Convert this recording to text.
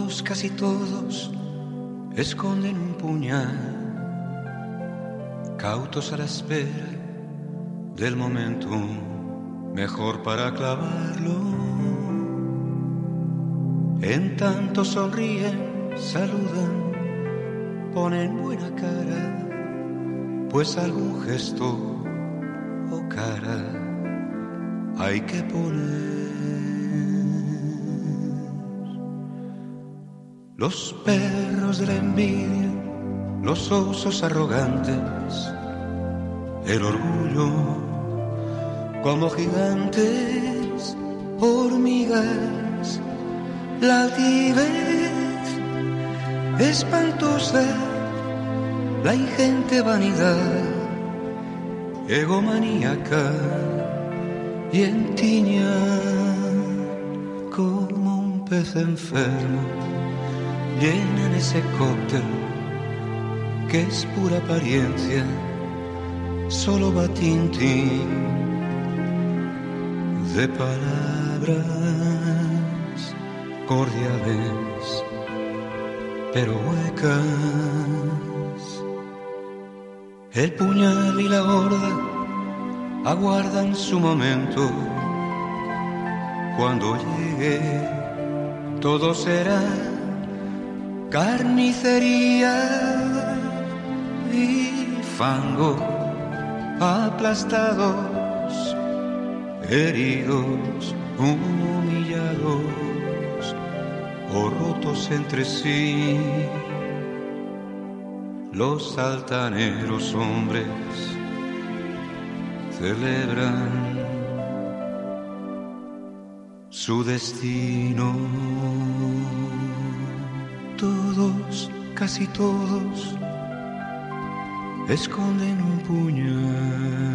Todos, casi todos, esconden un puñal, cautos a la espera del momento mejor para clavarlo. En tanto sonríen, saludan, ponen buena cara, pues algún gesto o cara hay que poner. Los perros de la envidia, los osos arrogantes, el orgullo como gigantes, hormigas, la altivez espantosa, la ingente vanidad, egomaníaca y en tiña como un pez enfermo. Llenan ese cóctel que es pura apariencia, solo va tintín de palabras cordiales, pero huecas. El puñal y la horda aguardan su momento. Cuando llegue, todo será carnicería y fango, aplastados, heridos, humillados o rotos entre sí. Los altaneros hombres celebran su destino. Todos, casi todos, esconden un puñal.